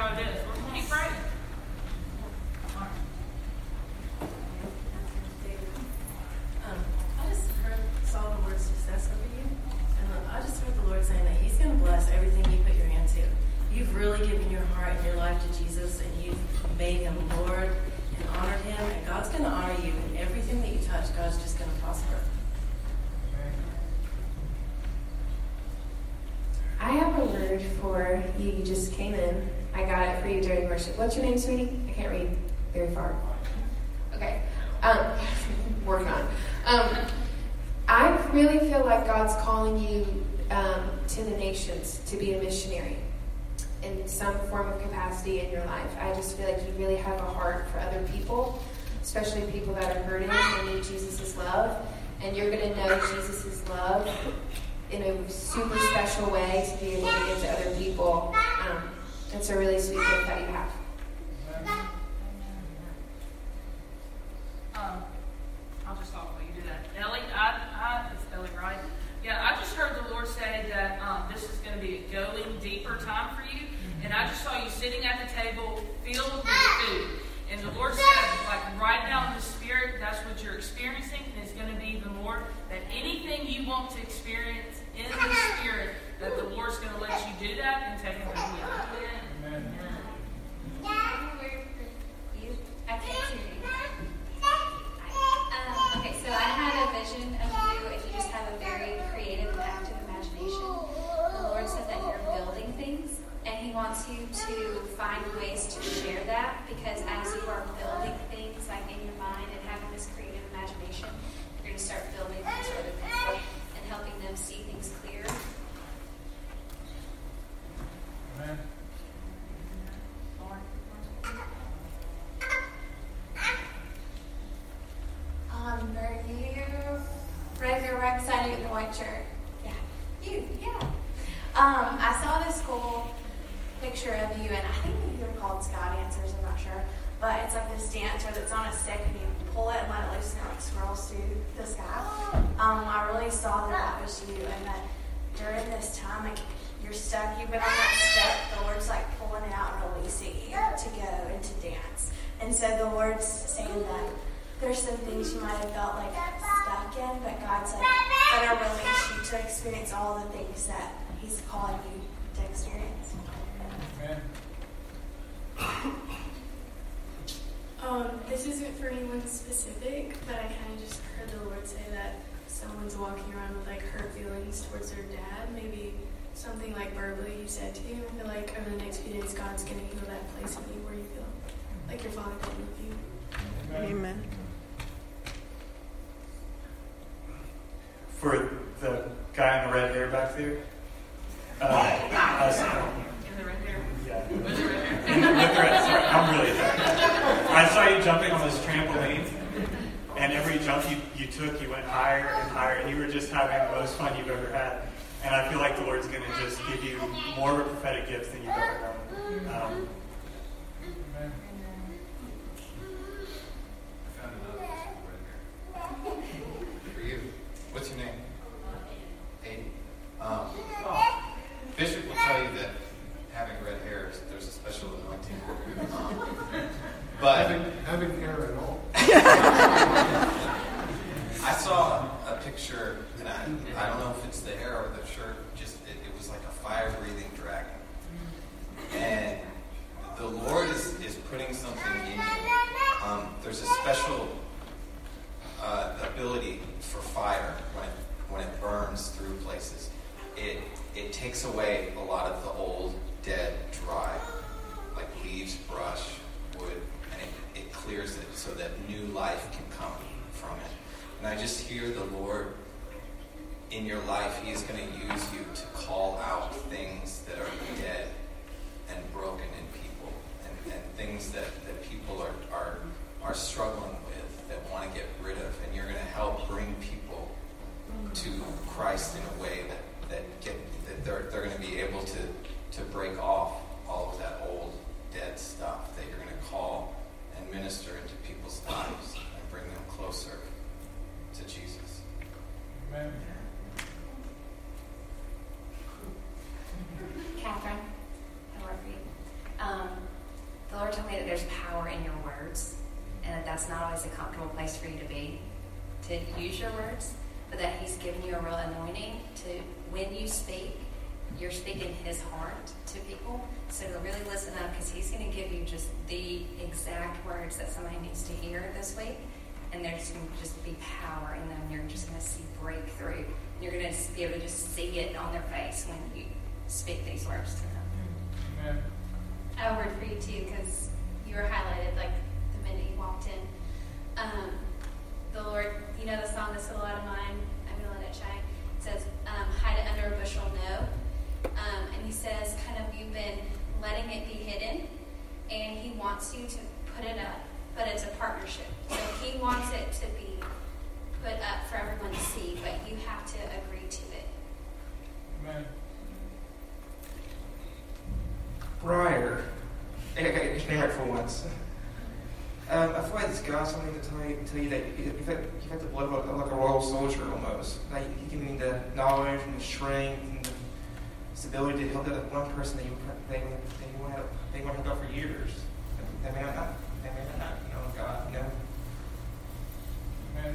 how it is. We'll keep praying. I just saw the word success over you, and I just heard the Lord saying that He's going to bless everything you put your hand to. You've really given your heart and your life to Jesus, and you've made Him Lord and honored Him, and God's going to honor you, and everything that you touch, God's just going to prosper. I have a word for you. You just came in. I got it for you during worship. What's your name, sweetie? I can't read very far. Okay. Working on. I really feel like God's calling you to the nations to be a missionary in some form of capacity in your life. I just feel like you really have a heart for other people, especially people that are hurting and need Jesus' love. And you're going to know Jesus' love in a super special way to be able to give to other people. It's a really sweet gift that you have. I'll just talk while you do that. Ellie, it's Ellie, right? Yeah, I just heard the Lord say that this is going to be a going deeper time for you. And I just saw you sitting at the table filled with food. And the Lord said, like right now in the Spirit, that's what you're experiencing. And it's going to be even more that anything you want to experience in the Spirit, that the Lord's going to let you do that and take it with you. Amen. I can't see you. Okay, so I had a vision of you, and you just have a very creative and active imagination. The Lord said that you're building things, and He wants you to find ways to share that, because as you are building things, like in your mind and having this creative imagination, you're going to start building things for other people and helping them see things clear. Amen. Are you ready to represent in the white shirt? Yeah. You, yeah. I saw this cool picture of you, and I think they're called sky dancers, I'm not sure. But it's like this dancer that's on a stick, and you pull it and let it loose, and it like swirls through the sky. I really saw that was you, and that during this time, like, you're stuck, you've been on that step, the Lord's like pulling it out and releasing you to go into dance. And so the Lord's saying that there's some things you might have felt like stuck in, but God's like going to release you to experience all the things that He's calling you to experience. Amen. This isn't for anyone specific, but I kind of just heard the Lord say that someone's walking around with like hurt feelings towards their dad. Maybe something like verbally He said to you. I feel like over the next few days, God's going to heal that place in you where you feel like your Father couldn't with you. Amen. For the guy in the red hair back there. In the red hair. Yeah. With the red hair. With the red, sorry, I'm really sorry. I saw you jumping on this trampoline, and every jump you took, you went higher and higher, and you were just having the most fun you've ever had. And I feel like the Lord's going to just give you more of a prophetic gift than you've ever known. For you. What's your name? Aiden. Bishop will tell you that having red hair, there's a special anointing. But having hair at all. I saw a picture, and I don't know if it's the hair or the shirt, just it was like a fire-breathing dragon. And the Lord is putting something in you. There's a special ability for fire when it burns through places. It takes away a lot of the old, dead, dry, like leaves, brush, wood, and it clears it so that new life can come from it. And I just hear the Lord in your life. He is going to use you to call out things that are dead and broken in people, and things that people are struggling with, that want to get rid of. And you're going to help bring people to Christ in a way that they're going to be able to break off all of that old dead stuff, that you're going to call and minister into people's lives and bring them closer to Jesus. Amen. Catherine, how are you? in your words, and that that's not always a comfortable place for you to be, to use your words, but that he's given you a real anointing to, when you speak, you're speaking his heart to people. So to really listen up, because he's going to give you just the exact words that somebody needs to hear this week. And there's going to just be power in them. You're just going to see breakthrough. And you're going to be able to just see it on their face when you speak these words to them. Amen. I have a word for you too, because you were highlighted like the minute you walked in. The Lord, you know the song, "This Little Light of Mine, I'm going to let it shine." It says, hide it under a bushel, no. And he says, kind of, you've been letting it be hidden, and he wants you to put it up, but it's a partnership. So he wants it to be put up for everyone to see, but you have to agree to it. Amen. Briar. Okay, just name it for once. I feel like this God's wanting to tell you that you've had the blood of like a royal soldier almost. Like He's giving you the knowledge and the strength and the stability to help that one person that they want to help out for years. They may not, God, Amen.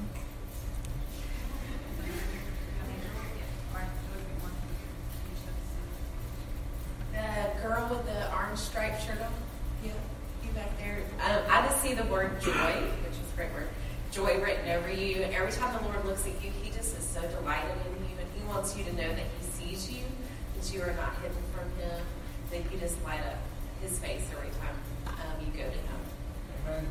The girl with the orange striped shirt on, yeah, you back there. I just see the word joy, which is a great word, joy written over you. Every time the Lord looks at you, he just is so delighted in you, and he wants you to know that he sees you, that you are not hidden from him, that you just light up his face every time you go to him. Amen.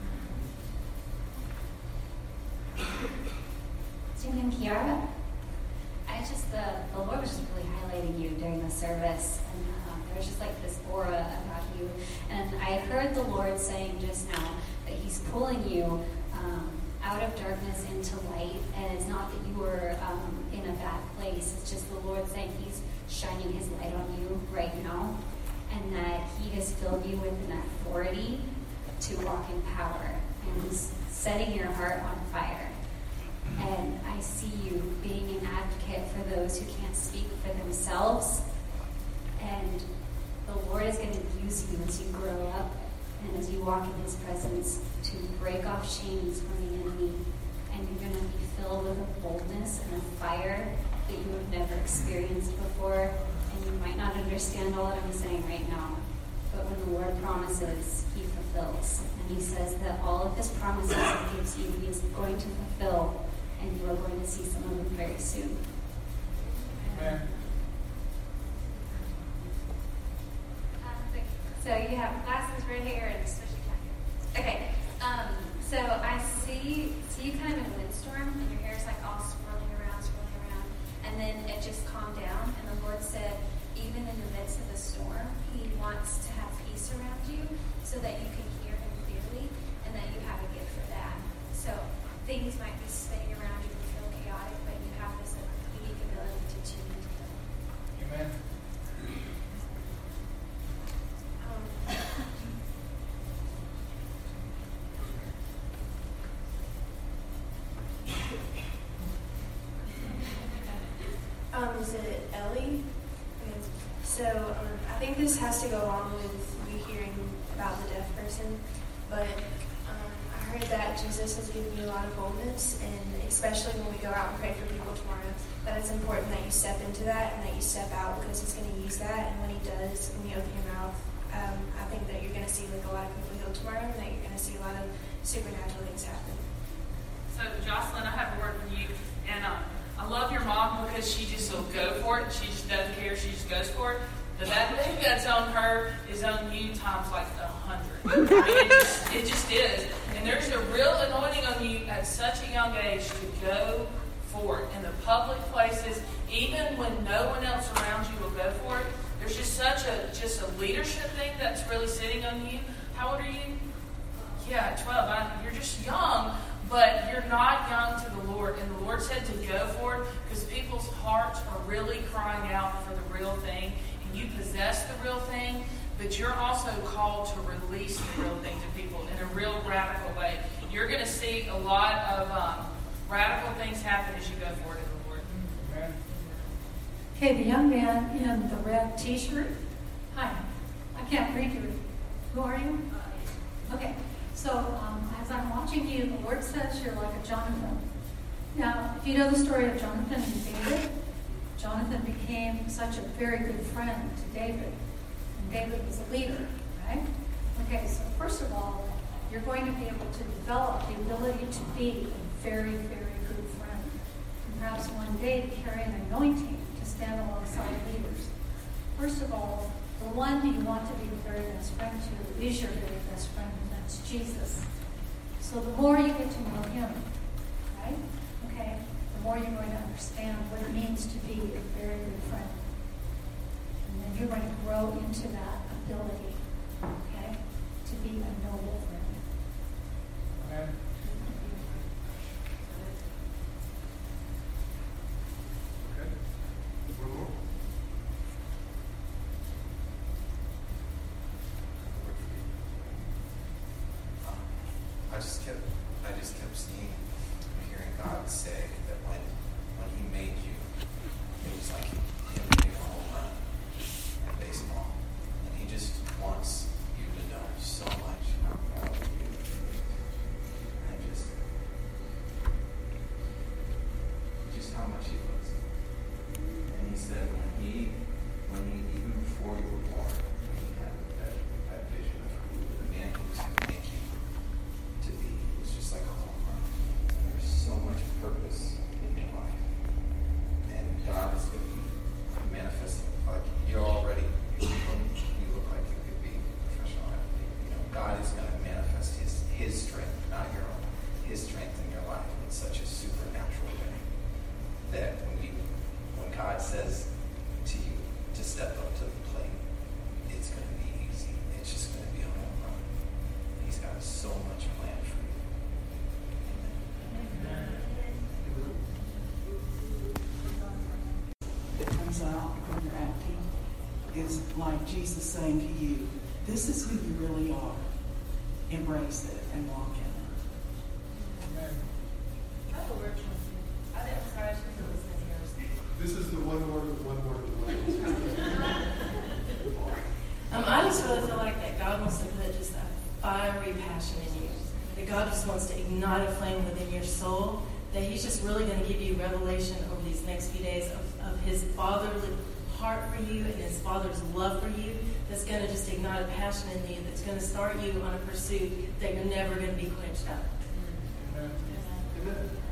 So I'm Kiara. The Lord was just really highlighting you during the service, and there was just like this aura about you. And I heard the Lord saying just now that he's pulling you out of darkness into light, and it's not that you were in a bad place. It's just the Lord saying he's shining his light on you right now, and that he has filled you with an authority to walk in power, and he's setting your heart on fire. And I see you being an advocate for those who can't speak for themselves. And the Lord is going to use you as you grow up and as you walk in his presence to break off chains from the enemy. And you're going to be filled with a boldness and a fire that you have never experienced before. And you might not understand all that I'm saying right now. But when the Lord promises, he fulfills. And he says that all of his promises he gives you, he is going to fulfill. And you are going to see some of them very soon. Amen. So you have glasses, red hair, and swishy jacket. Okay. So I see you kind of in a windstorm, and your hair's like all swirling around, and then it just calmed down. And the Lord said, even in the midst of the storm, he wants to have peace around you, so that you can hear him clearly, and that you have a gift for that. So things might be spinning around you and feel chaotic, but you have this unique ability to tune into them. Amen. Is it Ellie? Okay. So I think this has to go along with you hearing about the deaf person, but I heard that Jesus has given you a lot of boldness, and especially when we go out and pray for people tomorrow, that it's important that you step into that and that you step out, because he's going to use that. And when he does, when you open your mouth, I think that you're going to see like a lot of people healed tomorrow, and that you're going to see a lot of supernatural things happen. So, Jocelyn, I have a word for you. And I love your mom because she just will go for it. She just doesn't care. She just goes for it. But that thing that's on her is on you times like 100. I mean, it just is. And there's a real anointing on you at such a young age to go for it in the public places, even when no one else around you will go for it. There's just a leadership thing that's really sitting on you. How old are you? Yeah, 12. You're just young, but you're not young to the Lord. And the Lord said to go for it because people's hearts are really crying out for the real thing. And you possess the real thing, but you're also called to release the real thing to people in a real radical way. You're going to see a lot of radical things happen as you go forward in the Lord. Amen. Okay, the young man in the red t-shirt. Hi, I can't read you. Who are you? Okay, so as I'm watching you, the Lord says you're like a Jonathan. Now, if you know the story of Jonathan and David, Jonathan became such a very good friend to David. And David was a leader, right? Okay, so first of all, you're going to be able to develop the ability to be a very, very good friend. And perhaps one day to carry an anointing to stand alongside leaders. First of all, the one you want to be the very best friend to is your very best friend, and that's Jesus. So the more you get to know him, right? Okay, the more you're going to understand what it means to be a very good friend. And then you're going to grow into that ability, okay, to be a noble friend. Amen. Okay. One more. I just kept seeing, hearing God say that when He made you, it was like Him hitting a home run in baseball, and He just wants you to know so much how proud of you, and just how much He loves you. And He said when He even before you were born, He had that vision of who the man who was going to make you to be. It's just like a home run. There's so much purpose in your life. And God is going to be manifesting. Like you're already, you look like you could be a professional athlete. You know, God is going to manifest His strength, not your own. His strength in your life in such a supernatural way that when God says to you to step up to the plate, it's going to be easy. It's just going to be a home run. He's got so much planned for you. That comes out when you're acting is like Jesus saying to you, this is who you really are. Embrace it and walk in it. Amen. I have a word from you. I didn't sorry, I should have listened to yours. This is the one word with one word. I just really feel like that God wants to put just a fiery passion in you. That God just wants to ignite a flame within your soul. That He's just really going to give you revelation over these next few days of His fatherly heart for you and His Father's love for you. That's going to just ignite a passion in you. That's going to start you on a pursuit that you're never going to be quenched out. Amen. Amen.